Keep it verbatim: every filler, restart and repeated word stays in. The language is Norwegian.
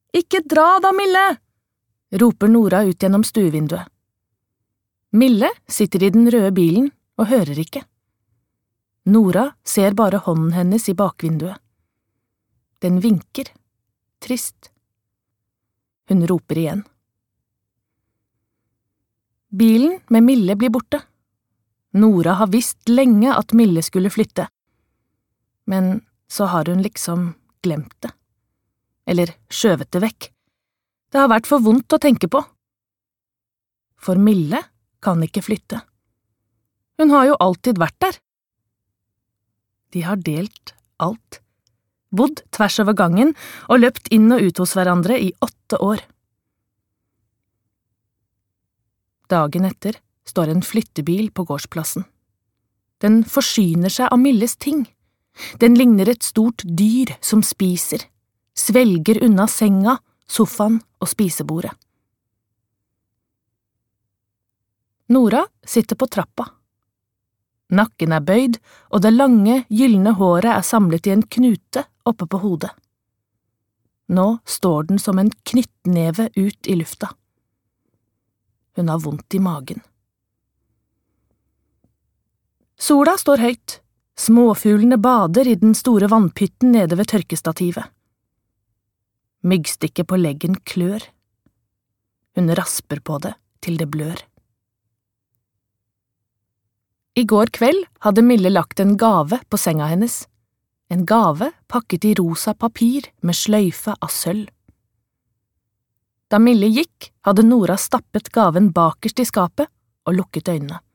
Ikke dra da, Mille! Roper Nora ut gjennom stuevinduet. Mille sitter i den røde bilen og hører ikke. Nora ser bare hånden hennes i bakvinduet. Den vinker, trist. Hun roper igjen. Bilen med Mille blir borte. Nora har visst lenge at Mille skulle flytte. Men så har hun liksom glemt det. Eller skjøvet det vekk. Det har vært for vondt å tenke på. For Mille kan ikke flytte. Hun har jo alltid vært der. De har delt alt. Bodd tvers over gangen og løpt inn og ut hos hverandre i åtte år. Dagen etter står en flyttebil på gårdsplassen. Den forsyner seg av Milles ting. Den ligner et stort dyr som spiser, svelger unna senga, sofaen og spisebordet. Nora sitter på trappa. Nakken er bøyd, og det lange, gyllene håret er samlet i en knute oppe på hodet. Nå står den som en knyttneve ut i lufta. Hun har vondt i magen. Sola står høyt. Småfuglene bader i den store vannpytten nede ved tørkestativet. Myggstikket på leggen klør. Hun rasper på det til det blør. I går kveld hadde Mille lagt en gave på senga hennes. En gave pakket i rosa papir med sløyfe av sølv. Da Mille gikk, hadde Nora stappet gaven bakerst i skapet og lukket øynene.